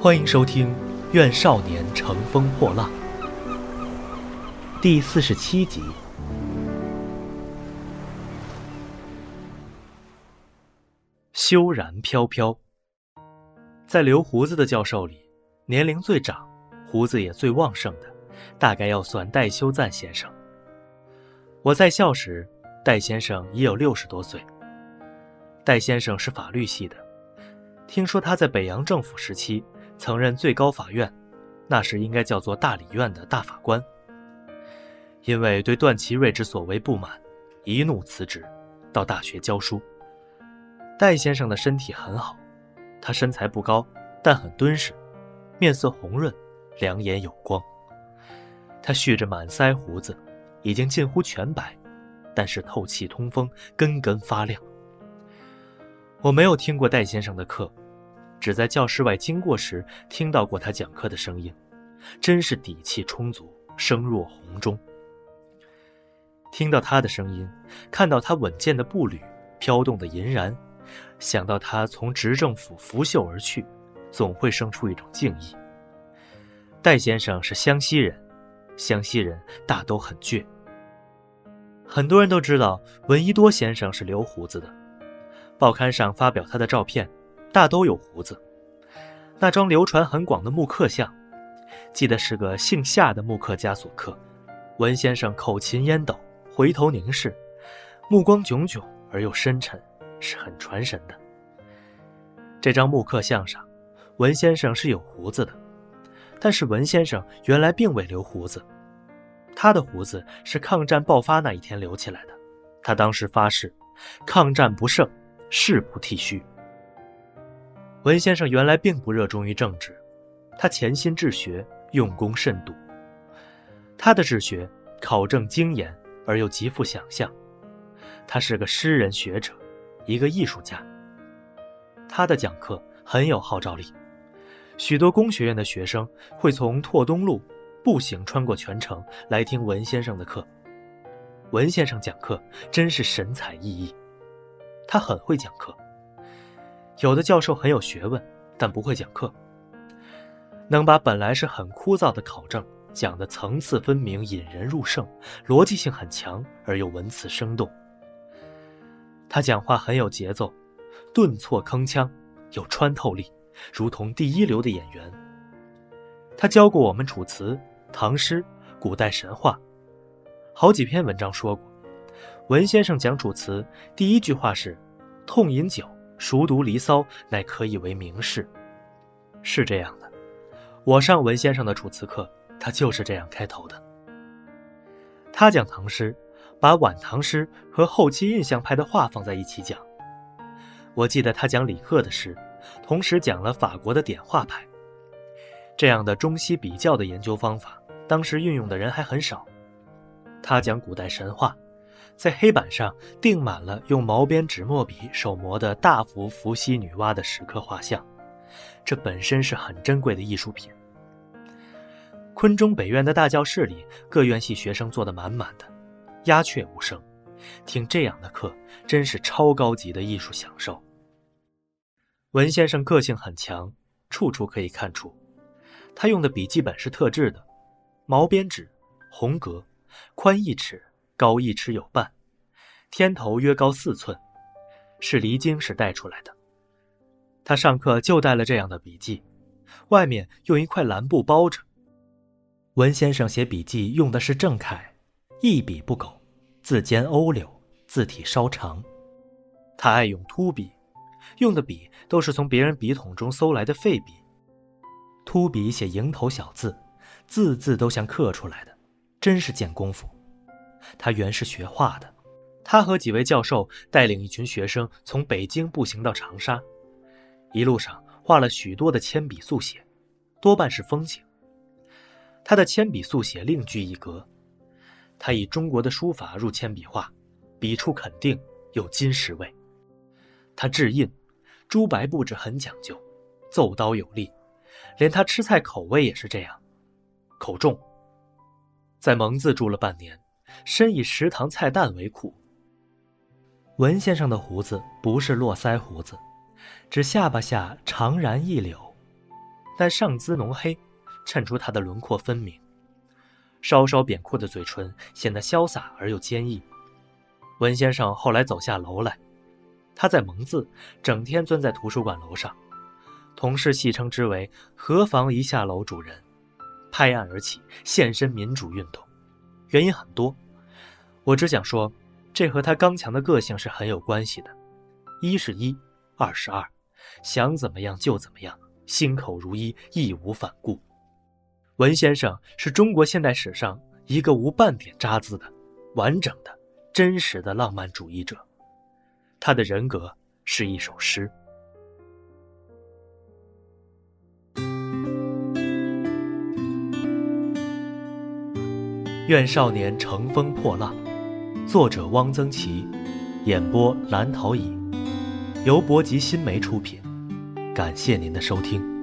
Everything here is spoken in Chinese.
欢迎收听《愿少年乘风破浪》第47集。修然飘飘。在留胡子的教授里，年龄最长、胡子也最旺盛的，大概要算戴修赞先生。我在校时，戴先生已有60多岁。戴先生是法律系的，听说他在北洋政府时期曾任最高法院，那时应该叫做大理院的大法官。因为对段祺瑞之所为不满，一怒辞职，到大学教书。戴先生的身体很好，他身材不高，但很敦实，面色红润，两眼有光。他蓄着满腮胡子，已经近乎全白，但是透气通风，根根发亮。我没有听过戴先生的课，只在教室外经过时听到过他讲课的声音，真是底气充足，声若洪钟。听到他的声音，看到他稳健的步履，飘动的银髯，想到他从执政府拂袖而去，总会生出一种敬意。戴先生是湘西人，湘西人大都很倔。很多人都知道闻一多先生是留胡子的，报刊上发表他的照片，大都有胡子。那张流传很广的木刻像，记得是个姓夏的木刻家所刻。文先生口噙烟斗，回头凝视，目光炯炯而又深沉，是很传神的。这张木刻像上，文先生是有胡子的，但是文先生原来并未留胡子。他的胡子是抗战爆发那一天留起来的，他当时发誓，抗战不胜，誓不剃须。文先生原来并不热衷于政治，他潜心治学，用功甚笃。他的治学考证精严而又极富想象，他是个诗人学者，一个艺术家。他的讲课很有号召力，许多工学院的学生会从拓东路步行穿过全城来听文先生的课。文先生讲课真是神采奕奕，他很会讲课。有的教授很有学问，但不会讲课，能把本来是很枯燥的考证讲得层次分明，引人入胜，逻辑性很强，而又文辞生动。他讲话很有节奏，顿挫铿锵，有穿透力，如同第一流的演员。他教过我们楚辞、唐诗、古代神话，好几篇文章说过。文先生讲楚辞，第一句话是“痛饮酒，熟读离骚，乃可以为名士”。是这样的，我上文先生的楚辞课，他就是这样开头的。他讲唐诗，把晚唐诗和后期印象派的画放在一起讲。我记得他讲李贺的诗，同时讲了法国的点画派。这样的中西比较的研究方法，当时运用的人还很少。他讲古代神话，在黑板上钉满了用毛边纸墨笔手磨的大幅伏羲女娲的石刻画像，这本身是很珍贵的艺术品。昆中北院的大教室里，各院系学生坐得满满的，鸦雀无声。听这样的课，真是超高级的艺术享受。文先生个性很强，处处可以看出。他用的笔记本是特制的，毛边纸，红格，宽1尺，高1尺有半，天头约高4寸，是离京时带出来的。他上课就带了这样的笔记，外面用一块蓝布包着。文先生写笔记用的是正楷，一笔不苟，字尖欧柳，字体稍长。他爱用秃笔，用的笔都是从别人笔筒中搜来的废笔。秃笔写蝇头小字，字字都像刻出来的，真是见功夫。他原是学画的，他和几位教授带领一群学生从北京步行到长沙，一路上画了许多的铅笔速写，多半是风景。他的铅笔速写另具一格，他以中国的书法入铅笔画，笔触肯定，有金石味。他制印，朱白布置很讲究，奏刀有力，连他吃菜口味也是这样，口重。在蒙自住了半年，深以食堂菜淡为苦。文先生的胡子不是络腮胡子，只下巴下长髯一绺， 但上姿浓黑，衬出他的轮廓分明。稍稍扁阔的嘴唇显得潇洒而又坚毅。文先生后来走下楼来，他在蒙自，整天钻在图书馆楼上，同事戏称之为何妨一下楼主人，拍案而起，献身民主运动。原因很多，我只想说，这和他刚强的个性是很有关系的。一是一，二是二，想怎么样就怎么样，心口如一，义无反顾。文先生是中国现代史上一个无半点渣滓的、完整的、真实的浪漫主义者。他的人格是一首诗。愿少年乘风破浪，作者汪曾祺，演播蓝陶乙，由博集新媒出品。感谢您的收听。